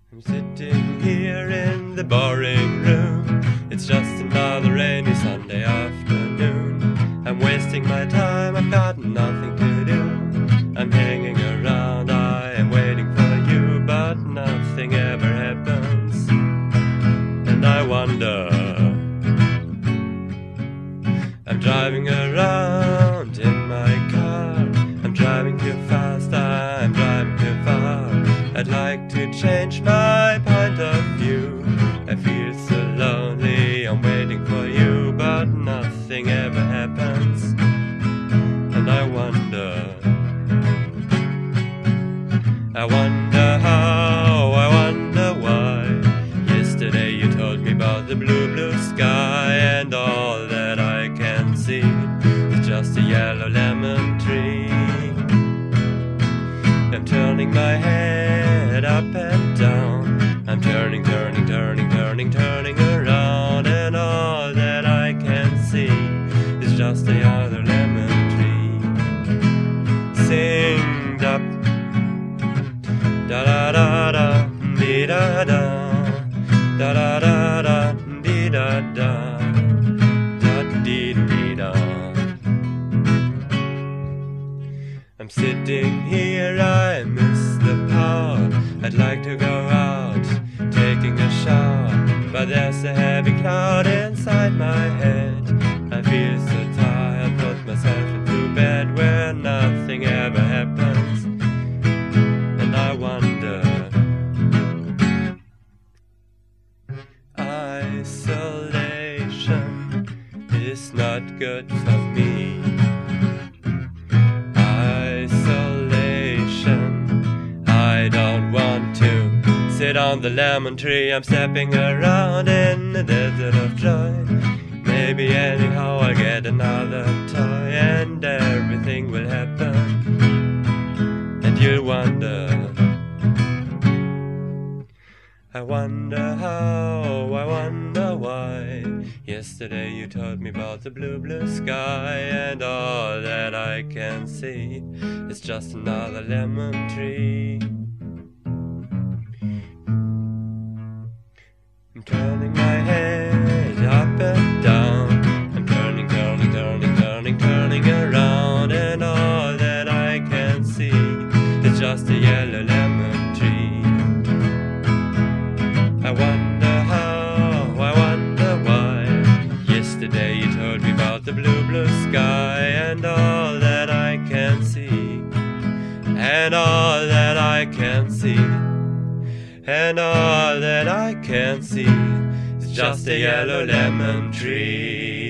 I'm sitting here in the boring room. It's just another rainy Sunday afternoon. I'm wasting my time, I've got nothing to do. I'm hanging around, I am waiting for you, but nothing ever happens. And I wonder, I'm driving around in my car. I'm driving too fast, I'm driving too far. I'd like to change my point of view. I feel so lonely, I'm waiting for you, but nothing ever happens. And I wonder how, I wonder why. Yesterday you told me about the blue, blue sky, and all that I can see is just a yellow lemon tree. I'm turning my head up and down. I'm turning around, and all that I can see is just a yellow lemon tree. Sing up, da da da da, dee da da, da da da da, dee da da, da dee dee da. I'm sitting here, I miss the power. I'd like to go out, taking a shower, but there's a heavy cloud inside my head. I feel so tired, put myself into bed where nothing ever happens. And I wonder, isolation is not good for me. I don't want to sit on the lemon tree. I'm stepping around in the desert of joy. Maybe anyhow I'll get another toy, and everything will happen. And you'll wonder, I wonder how, I wonder why. Yesterday you told me about the blue, blue sky, and all that I can see is just another lemon tree. I'm turning my head up and down. I'm turning around, and all that I can see is just a yellow lemon tree. I wonder how, I wonder why. Yesterday you told me about the blue, blue sky, and all that I can see, and all that I can see, and all that I can see is just a yellow lemon tree.